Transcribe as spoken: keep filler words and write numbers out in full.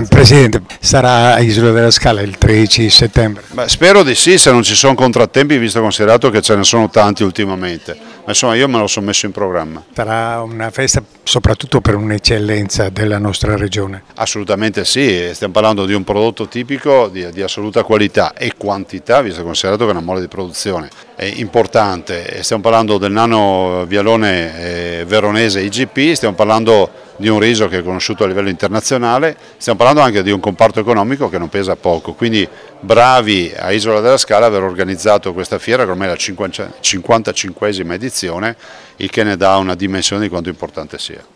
Presidente, sarà a Isola della Scala il tredici settembre? Beh, spero di sì, se non ci sono contrattempi, visto e considerato che ce ne sono tanti ultimamente, ma insomma io me lo sono messo in programma. Sarà una festa soprattutto per un'eccellenza della nostra regione? Assolutamente sì, stiamo parlando di un prodotto tipico di, di assoluta qualità e quantità, visto e considerato che è una mole di produzione è importante. Stiamo parlando del nano vialone eh, veronese I G P, stiamo parlando di un riso che è conosciuto a livello internazionale, stiamo parlando anche di un comparto economico che non pesa poco, quindi bravi a Isola della Scala aver organizzato questa fiera che ormai è la cinquantacinquesima edizione, il che ne dà una dimensione di quanto importante sia.